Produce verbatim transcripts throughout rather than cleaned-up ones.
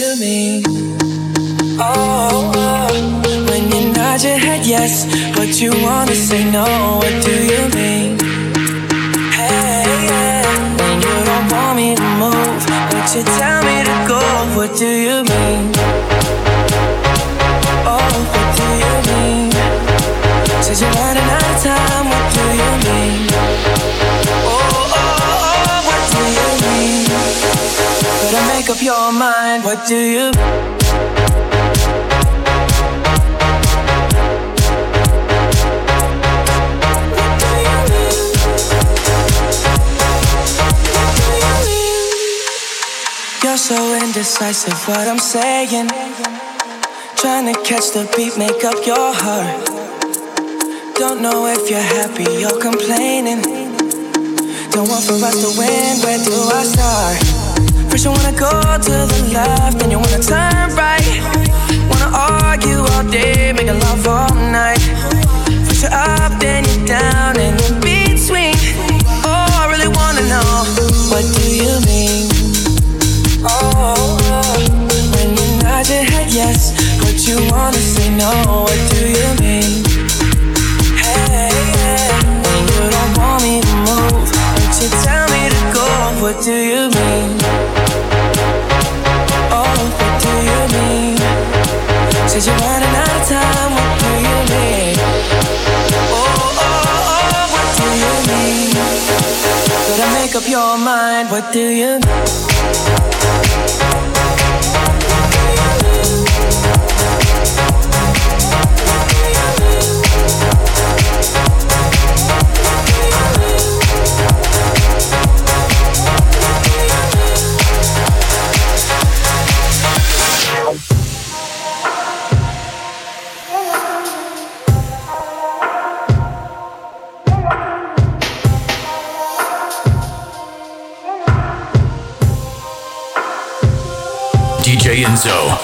you mean? Oh, oh, when you nod your head yes, but you wanna say no, what do you mean? Hey, yeah, when you don't want me to move, but you tell me to go, what do you mean? Oh, what do you mean? Says you're running out of time, what do you mean? Oh, oh, oh, what do you mean? Better make up your mind, what do you mean? You're so indecisive, what I'm saying. Trying to catch the beat, make up your heart. Don't know if you're happy or complaining. Don't want for us to win, where do I start? First you wanna go to the left, then you wanna turn right. Wanna argue all day, making love all night. First you're up, then you're down, and in between. Oh, I really wanna know, what do you mean? Oh, when you nod your head yes, but you wanna say no, what do you mean? Hey, yeah, when you don't want me to move, but you tell me to go, what do you mean? Oh, what do you mean? Says you're running out of time, what do you mean? Oh, oh, oh, what do you mean? Better make up your mind, what do you mean? D J Enzo.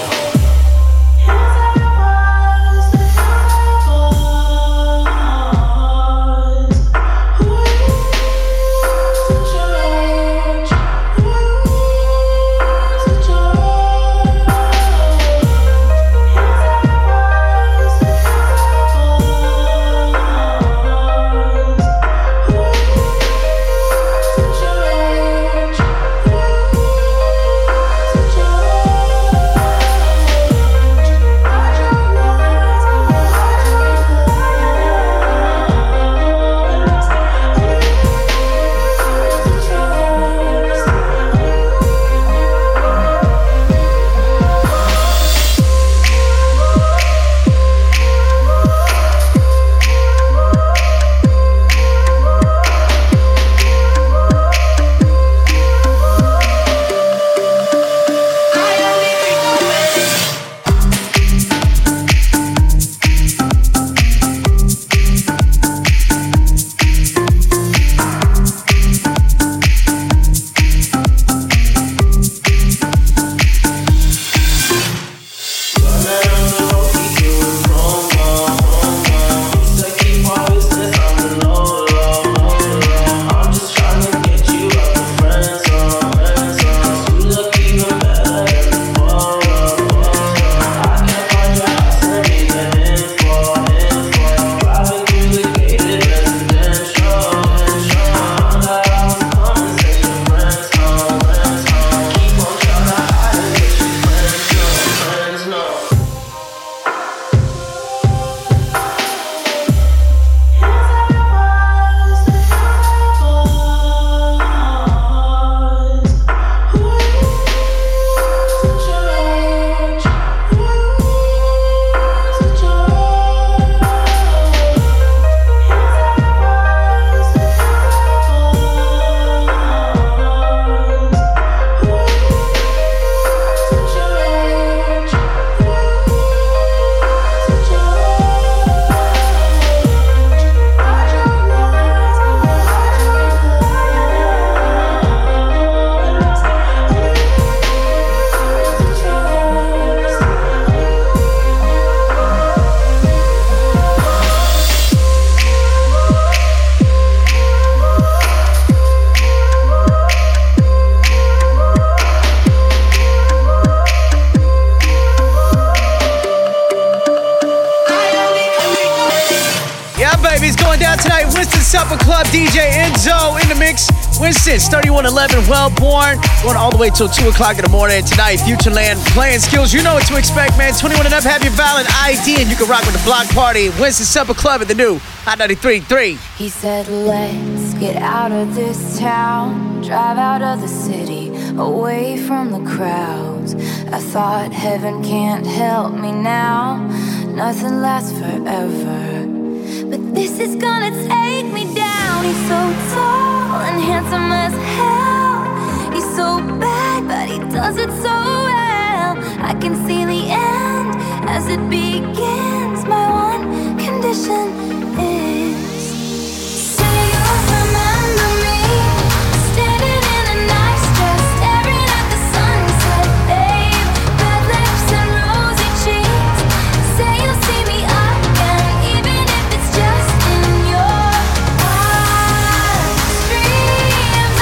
Supper Club, D J Enzo in the mix. Winston's thirty-one eleven, Wellborn, going all the way till two o'clock in the morning. Tonight, Futureland playing skills. You know what to expect, man. twenty-one and up, have your valid I D, and you can rock with the block party. Winston's Supper Club at the new Hot ninety-three point three. He said, let's get out of this town, drive out of the city, away from the crowds. I thought heaven can't help me now, nothing lasts forever. But this is gonna take me down. He's so tall and handsome as hell. He's so bad, but he does it so well. I can see the end as it begins. My one condition is, say you'll remember me, standing in a nice dress, staring at the sunset, babe. Red lips and rosy cheeks. Say you'll see me again, even if it's just in your wildest dreams.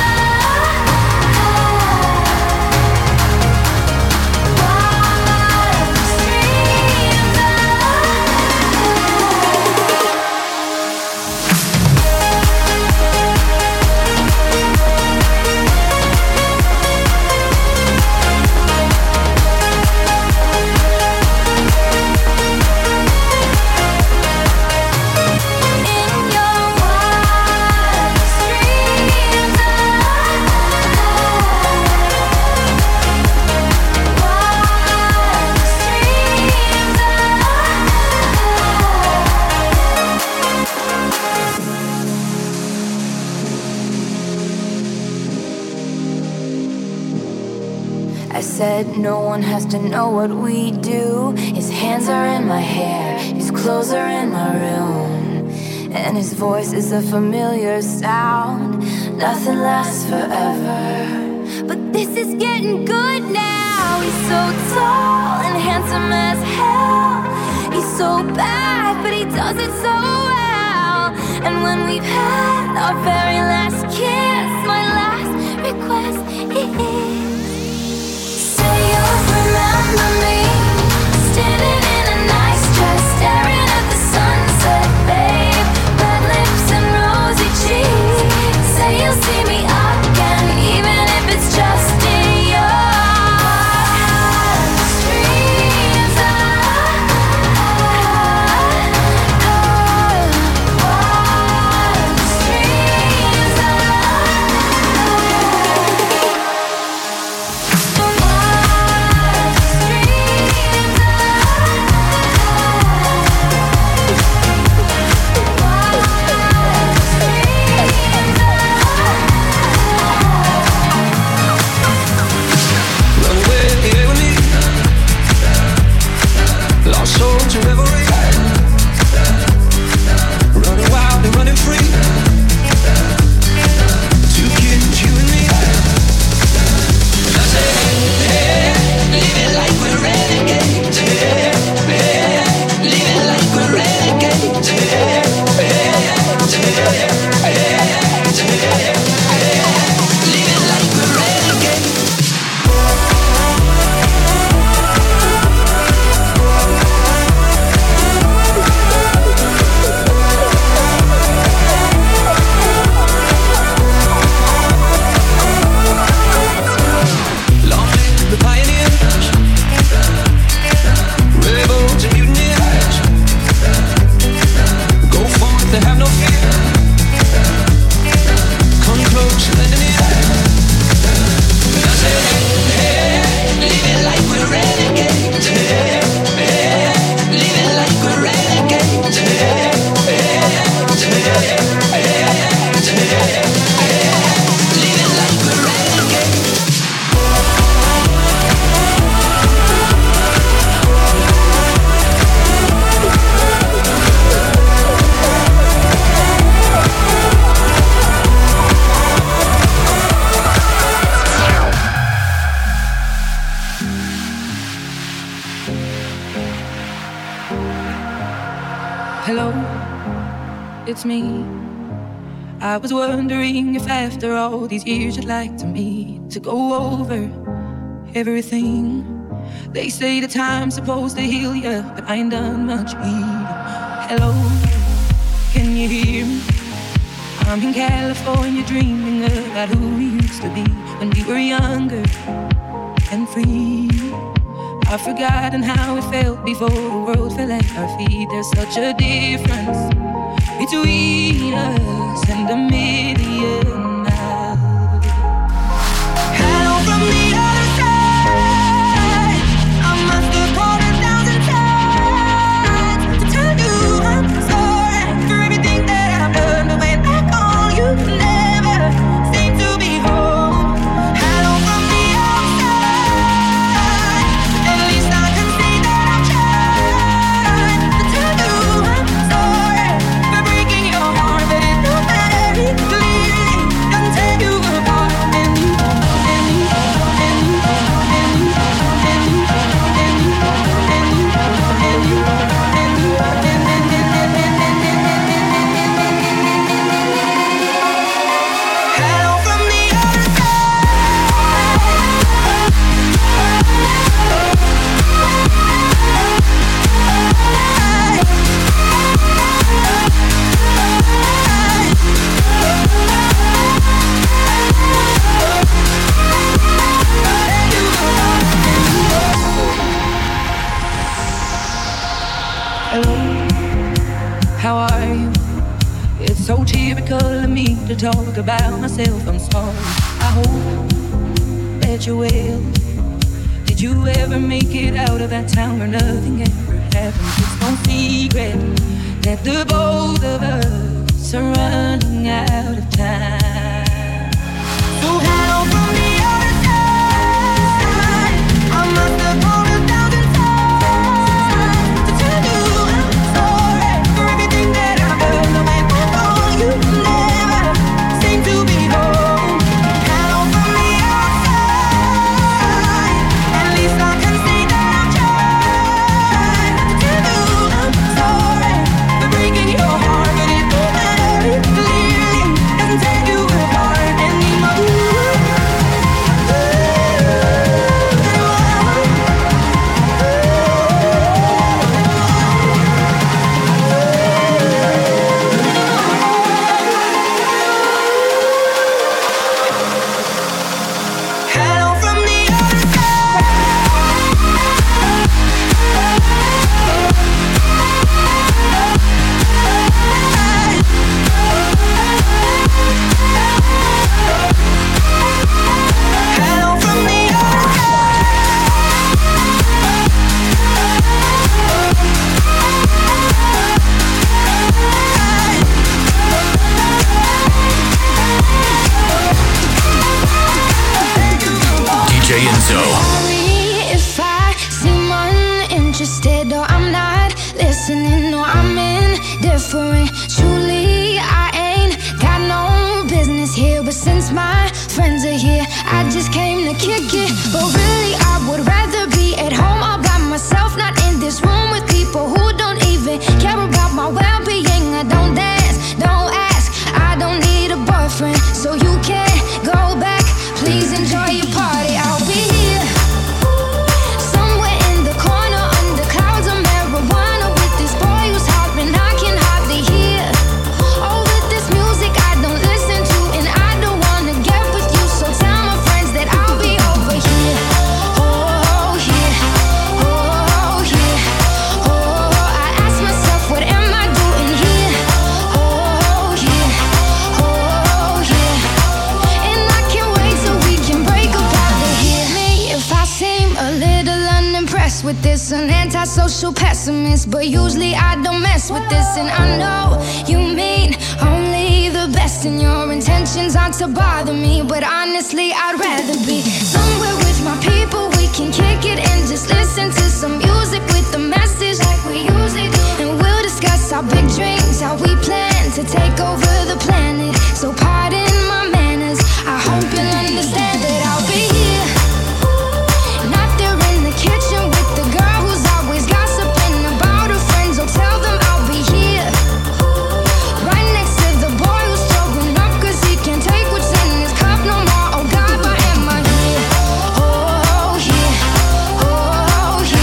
Wildest dreams. In your wildest dreams. Wildest dreams. I said no one has to know what we do. His hands are in my hair, his clothes are in my room, and his voice is a familiar sound. Nothing lasts forever, but this is getting good now. He's so tall and handsome as hell. He's so bad, but he does it so well. And when we've had our very last kiss, my last request is, say you'll remember me, standing in a nice dress, staring at the sunset, babe. Red lips and rosy cheeks. Say you'll see me again, even if it's just in your wildest dreams. Wildest dreams. Run away, away with me. Lost soul to reverie. Running wild and running free. Two kids, you and me. And I say, hey, live it like we're renegades. Hey, hey, live it like we're renegades. Hey, hey, hey, hey, hey, live it like we're renegades. Long live the pioneers, rebels and mutineers. Go forth, they have no fear. Come close, lend an ear. And I say, hey, live it like we're renegades. Hey, hey, live it like we're renegades. Hey, hey, hey, hey, hey, live it like we're renegades. Hello, it's me. I was wondering if after all these years you'd like to meet to go over everything. They say the time's supposed to heal you, but I ain't done much either. Hello, can you hear me? I'm in California dreaming about who we used to be when we were younger and free. I've forgotten how it felt before the world fell at our feet. There's such a difference between us and a million miles. Hello from the other side. I must have called a thousand times to tell you I'm sorry for everything that I've done. But when I call, you never seem to be home. Hello from the outside. At least I can say that I've tried to tell you I'm sorry for breaking your heart. But it don't matter, it clearly doesn't tear you apart. And you, and you, and you, and you, and you, and you, and you, and you, and you, and you, hello from the other hello, how are you? It's so typical of me to talk about myself. I'm sorry. I hope that you're well. Did you ever make it out of that town where nothing ever happened? It's no secret that the both of us are running out of time. So hello from the other side. I must have called a thousand times to tell you I'm sorry for everything that I've done. But when I call, you never seem to be home. Hello from the outside. At least I can say that I've tried to tell you I'm sorry for breaking your heart. But it don't matter, it clearly doesn't tear you apart anymore. Hello from the other side. Hello from the other D J Enzo. Sorry if I seem uninterested or I'm not listening or I'm indifferent. Truly, I ain't got no business here, but since my friends are here, I just came to kick it. But really, I would rather be at home all by myself, not in this room with people who don't even care about my well-being. I don't dance, don't ask, I don't need a boyfriend, so you can't go back. Please enjoy your party. I'll be here somewhere in the corner under clouds of marijuana with this boy who's hopping. I can hardly hear. Oh, with this music I don't listen to, and I don't wanna get with you. So tell my friends that I'll be over here. Oh, here. Oh, here. Oh, I ask myself, what am I doing here? Oh, here. Oh, here. And I can't wait till we can break up out of here. Me, if I seem a little unimpressed with this, an antisocial pessimist, but usually I don't mess with this. And I know you mean only the best, and your intentions aren't to bother me. But honestly, I'd rather be somewhere with my people. We can kick it and just listen to some music with the message like we usually do. And we'll discuss our big dreams, how we plan to take over the planet. So pardon my manners, I hope you'll understand that I'll be here. Not there in the kitchen with the girl who's always gossiping about her friends. Oh, tell them I'll be here. Right next to the boy who's struggling up cause he can't take what's in his cup no more. Oh God, why am I here? Oh, here. Oh, here.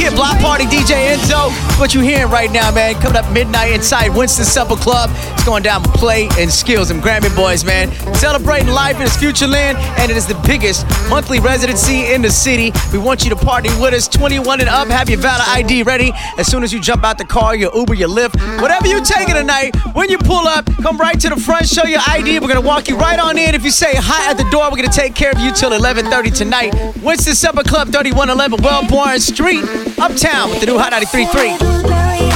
a block party D J Enzo. What you hearing right now, man? Coming up midnight inside Winston Supper Club. It's going down with Play and Skills and Grammy Boys, man. Celebrating life in its future land, and it is the biggest monthly residency in the city. We want you to party with us. twenty-one and up. Have your valid I D ready. As soon as you jump out the car, your Uber, your Lyft, whatever you taking tonight, when you pull up, come right to the front, show your I D. We're going to walk you right on in. If you say hi at the door, we're going to take care of you till eleven thirty tonight. Winston Supper Club, thirty-one eleven Wellborn Street, Uptown with the new Hot ninety-three point three.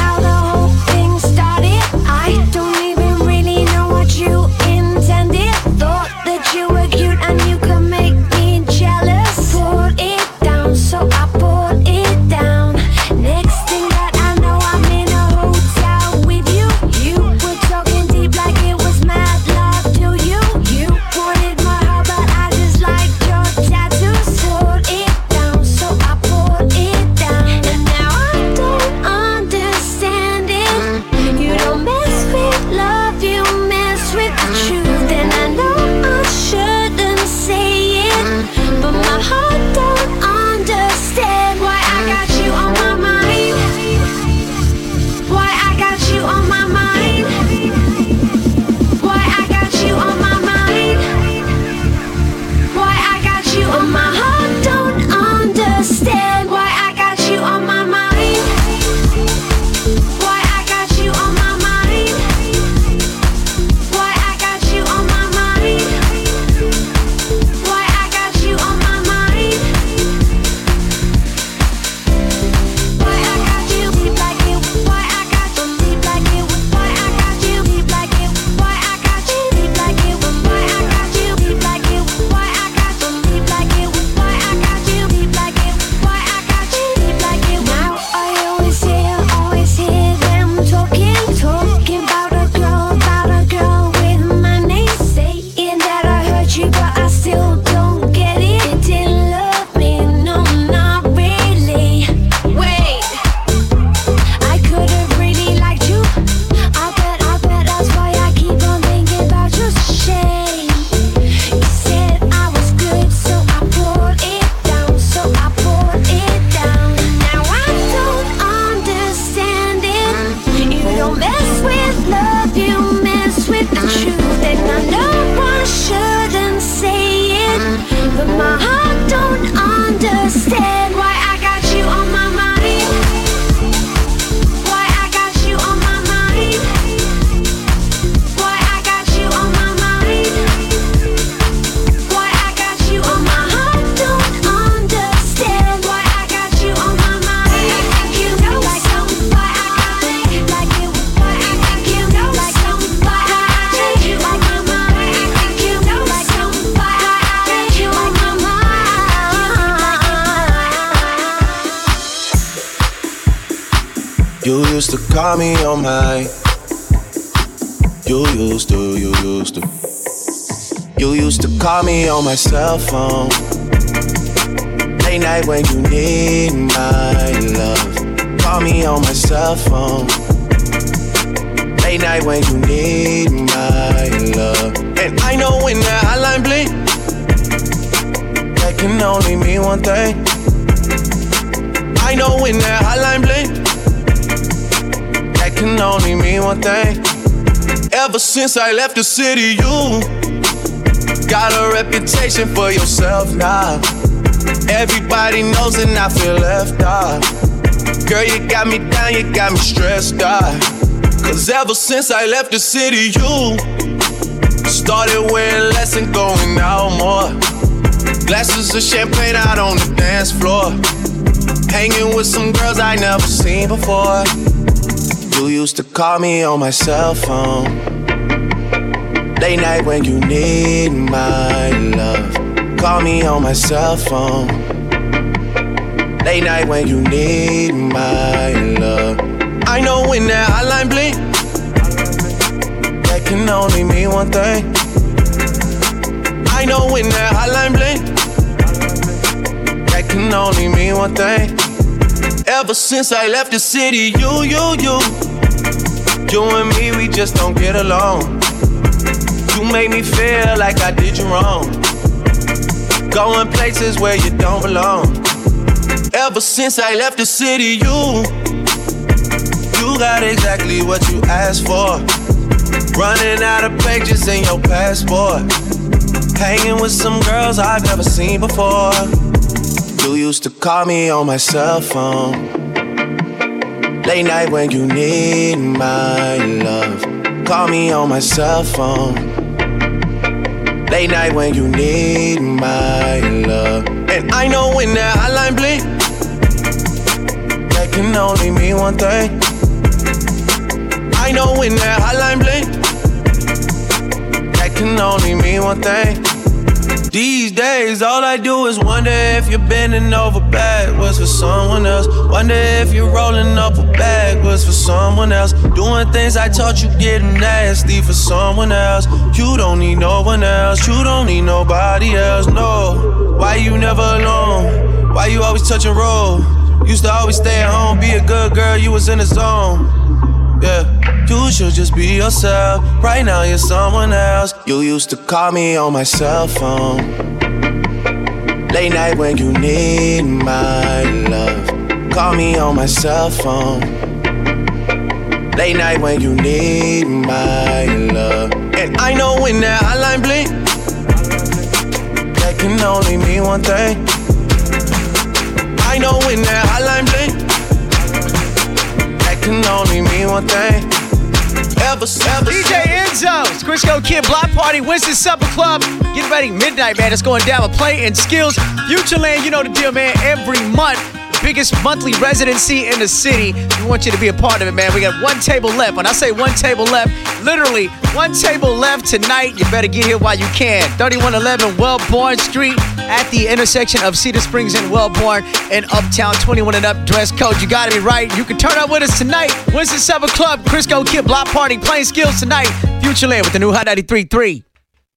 You used to call me on my. You used to, you used to. You used to call me on my cell phone. Late night when you need my love. Call me on my cell phone. Late night when you need my love. And I know when that hotline blink, that can only mean one thing. I know when that hotline blink, that can only mean one thing. Ever since I left the city, you got a reputation for yourself now. Everybody knows and I feel left out. Girl, you got me down, you got me stressed out. Cause ever since I left the city, you started wearing less and going out more. Glasses of champagne out on the dance floor. Hanging with some girls I never seen before. You used to call me on my cell phone. Late night when you need my love. Call me on my cell phone. Late night when you need my love. I know when that hotline blink, that can only mean one thing. I know when that hotline blink, that can only mean one thing. Ever since I left the city, you, you, you You and me, we just don't get along. You make me feel like I did you wrong. Going places where you don't belong. Ever since I left the city, you You got exactly what you asked for. Running out of pages in your passport. Hanging with some girls I've never seen before. You used to call me on my cell phone. Late night when you need my love. Call me on my cell phone. Late night when you need my love. And I know when that hotline blink, that can only mean one thing. I know when that hotline blink, that can only mean one thing. These days, all I do is wonder if you're bending over backwards for someone else. Wonder if you're rolling up a backwards for someone else. Doing things I taught you getting nasty for someone else. You don't need no one else. You don't need nobody else, no. Why you never alone? Why you always touch and roll? Used to always stay at home, be a good girl, you was in the zone. Yeah, you should just be yourself. Right now you're someone else. You used to call me on my cell phone. Late night when you need my love. Call me on my cell phone. Late night when you need my love. And I know when that hotline blink, that can only mean one thing. I know when that hotline blink, can only mean one thing. Ever, ever. D J Enzo, it's Crisco Kid Block Party, Winston Supper Club. Get ready, midnight, man. It's going down with Play and Skills. Futureland, you know the deal, man. Every month, the biggest monthly residency in the city. We want you to be a part of it, man. We got one table left. When I say one table left, literally one table left tonight. You better get here while you can. thirty-one eleven Wellborn Street at the intersection of Cedar Springs and Wellborn in Uptown. twenty-one and up dress code. You gotta be right. You can turn up with us tonight. Winston Supper Club, Crisco Kid Block Party, Playing Skills tonight. Futureland with the new Hot ninety-three point three.